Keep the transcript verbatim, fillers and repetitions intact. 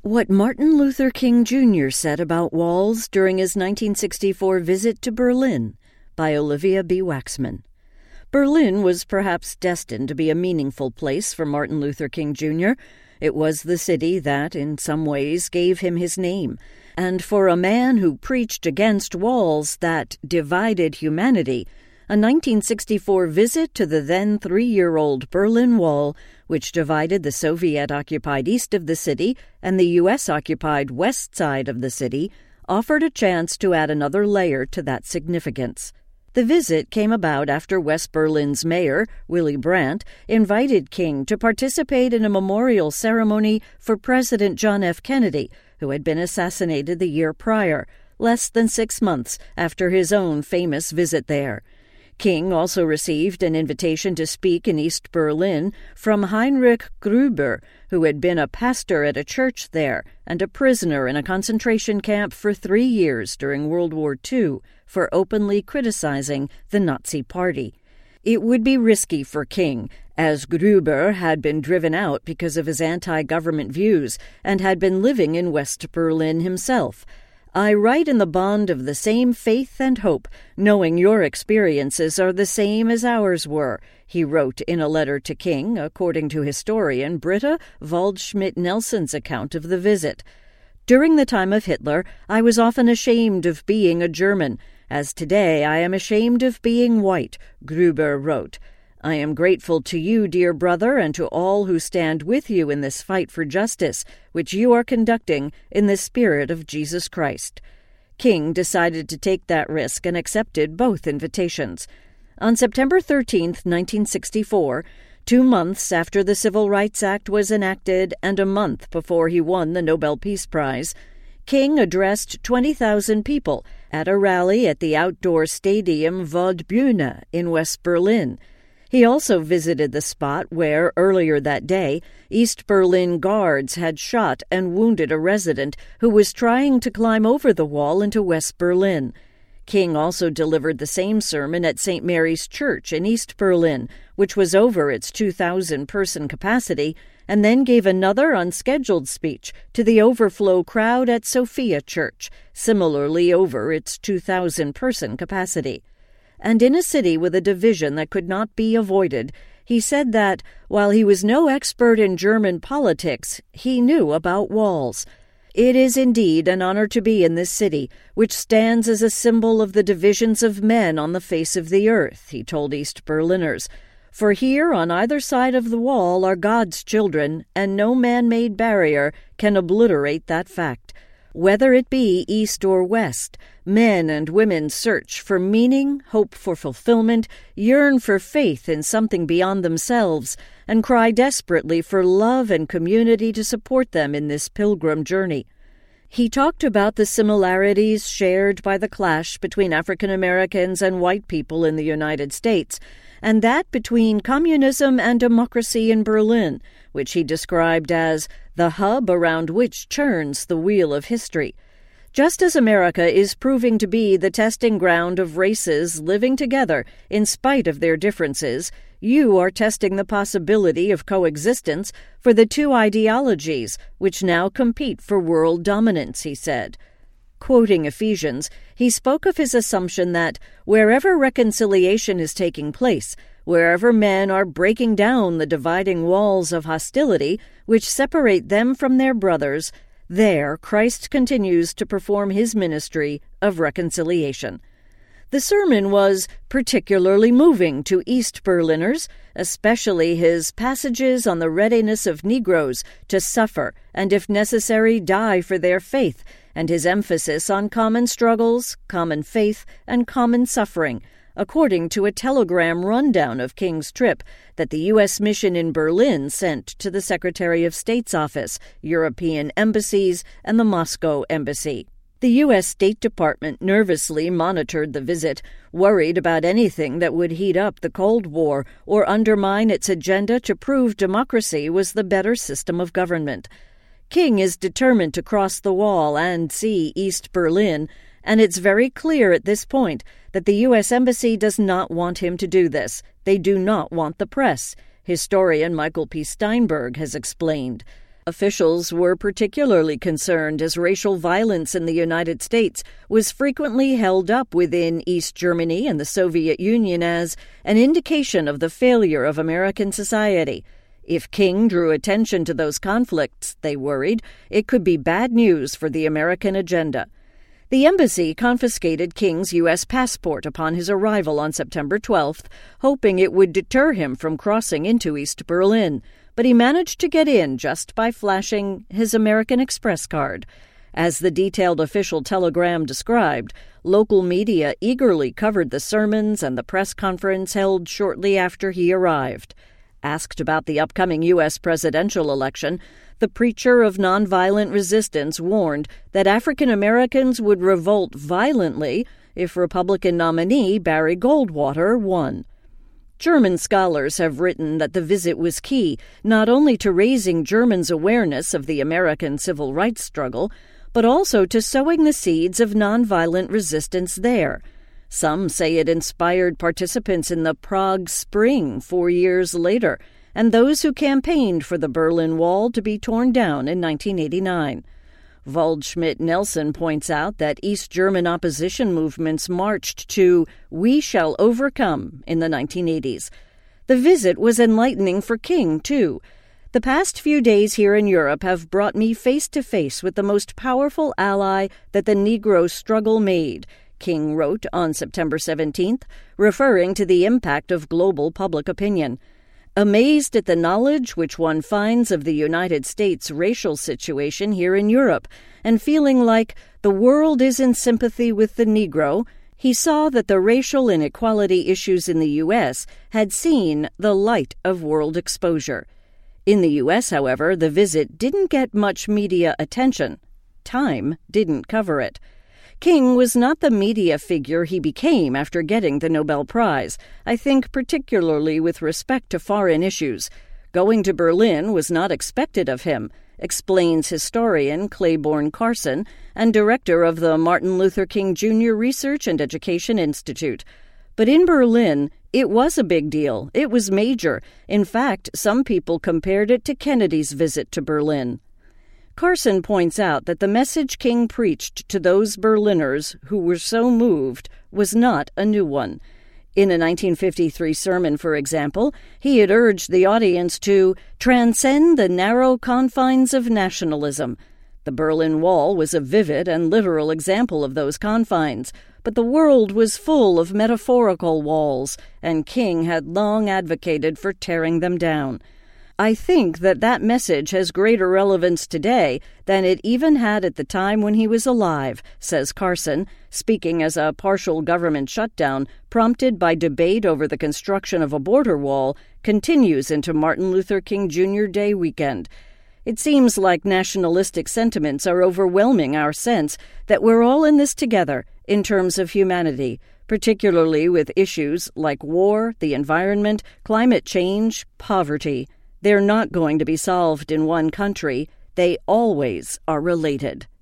What Martin Luther King Junior said about walls during his nineteen sixty-four visit to Berlin, by Olivia B. Waxman. Berlin was perhaps destined to be a meaningful place for Martin Luther King Junior It was the city that, in some ways, gave him his name. And for a man who preached against walls that divided humanity, a nineteen sixty-four visit to the then three-year-old Berlin Wall, which divided the Soviet-occupied east of the city and the U S-occupied west side of the city, offered a chance to add another layer to that significance. The visit came about after West Berlin's mayor, Willy Brandt, invited King to participate in a memorial ceremony for President John F. Kennedy, who had been assassinated the year prior, less than six months after his own famous visit there. King also received an invitation to speak in East Berlin from Heinrich Grüber, who had been a pastor at a church there and a prisoner in a concentration camp for three years during World War Two for openly criticizing the Nazi Party. It would be risky for King, as Grüber had been driven out because of his anti-government views and had been living in West Berlin himself. I write in the bond of the same faith and hope, knowing your experiences are the same as ours were, he wrote in a letter to King, according to historian Britta Waldschmidt-Nelson's account of the visit. During the time of Hitler, I was often ashamed of being a German, as today I am ashamed of being white, Grüber wrote. I am grateful to you, dear brother, and to all who stand with you in this fight for justice, which you are conducting in the spirit of Jesus Christ. King decided to take that risk and accepted both invitations. On September thirteenth, nineteen sixty-four, two months after the Civil Rights Act was enacted and a month before he won the Nobel Peace Prize, King addressed twenty thousand people at a rally at the outdoor stadium Waldbühne in West Berlin. He also visited the spot where, earlier that day, East Berlin guards had shot and wounded a resident who was trying to climb over the wall into West Berlin. King also delivered the same sermon at Saint Mary's Church in East Berlin, which was over its two thousand person capacity, and then gave another unscheduled speech to the overflow crowd at Sophia Church, similarly over its two thousand person capacity. And in a city with a division that could not be avoided, he said that, while he was no expert in German politics, he knew about walls. It is indeed an honor to be in this city, which stands as a symbol of the divisions of men on the face of the earth, he told East Berliners. For here, on either side of the wall, are God's children, and no man-made barrier can obliterate that fact. Whether it be east or west, men and women search for meaning, hope for fulfillment, yearn for faith in something beyond themselves, and cry desperately for love and community to support them in this pilgrim journey. He talked about the similarities shared by the clash between African Americans and white people in the United States, and that between communism and democracy in Berlin, which he described as the hub around which churns the wheel of history. Just as America is proving to be the testing ground of races living together in spite of their differences, you are testing the possibility of coexistence for the two ideologies which now compete for world dominance, he said. Quoting Ephesians, he spoke of his assumption that wherever reconciliation is taking place, wherever men are breaking down the dividing walls of hostility which separate them from their brothers, there Christ continues to perform his ministry of reconciliation. The sermon was particularly moving to East Berliners, especially his passages on the readiness of Negroes to suffer and, if necessary, die for their faith, and his emphasis on common struggles, common faith, and common suffering, according to a telegram rundown of King's trip that the U S mission in Berlin sent to the Secretary of State's office, European embassies, and the Moscow embassy. The U S State Department nervously monitored the visit, worried about anything that would heat up the Cold War or undermine its agenda to prove democracy was the better system of government. King is determined to cross the wall and see East Berlin, and it's very clear at this point that the U S Embassy does not want him to do this. They do not want the press, historian Michael P. Steinberg has explained. Officials were particularly concerned as racial violence in the United States was frequently held up within East Germany and the Soviet Union as an indication of the failure of American society. If King drew attention to those conflicts, they worried, it could be bad news for the American agenda. The embassy confiscated King's U S passport upon his arrival on September twelfth, hoping it would deter him from crossing into East Berlin. But he managed to get in just by flashing his American Express card. As the detailed official telegram described, local media eagerly covered the sermons and the press conference held shortly after he arrived. Asked about the upcoming U S presidential election, the preacher of nonviolent resistance warned that African Americans would revolt violently if Republican nominee Barry Goldwater won. German scholars have written that the visit was key not only to raising Germans' awareness of the American civil rights struggle, but also to sowing the seeds of nonviolent resistance there. Some say it inspired participants in the Prague Spring four years later, and those who campaigned for the Berlin Wall to be torn down in nineteen eighty-nine. Waldschmidt Nelson points out that East German opposition movements marched to "We Shall Overcome" in the nineteen eighties. The visit was enlightening for King, too. The past few days here in Europe have brought me face to face with the most powerful ally that the Negro struggle made, King wrote on September seventeenth, referring to the impact of global public opinion. Amazed at the knowledge which one finds of the United States' racial situation here in Europe, and feeling like the world is in sympathy with the Negro, he saw that the racial inequality issues in the U S had seen the light of world exposure. In the U S, however, the visit didn't get much media attention. Time didn't cover it. King was not the media figure he became after getting the Nobel Prize, I think particularly with respect to foreign issues. Going to Berlin was not expected of him, explains historian Claiborne Carson and director of the Martin Luther King Junior Research and Education Institute. But in Berlin, it was a big deal. It was major. In fact, some people compared it to Kennedy's visit to Berlin. Carson points out that the message King preached to those Berliners who were so moved was not a new one. In a nineteen fifty-three sermon, for example, he had urged the audience to transcend the narrow confines of nationalism. The Berlin Wall was a vivid and literal example of those confines, but the world was full of metaphorical walls, and King had long advocated for tearing them down. I think that that message has greater relevance today than it even had at the time when he was alive, says Carson, speaking as a partial government shutdown, prompted by debate over the construction of a border wall, continues into Martin Luther King Junior Day weekend. It seems like nationalistic sentiments are overwhelming our sense that we're all in this together in terms of humanity, particularly with issues like war, the environment, climate change, poverty. They're not going to be solved in one country. They always are related.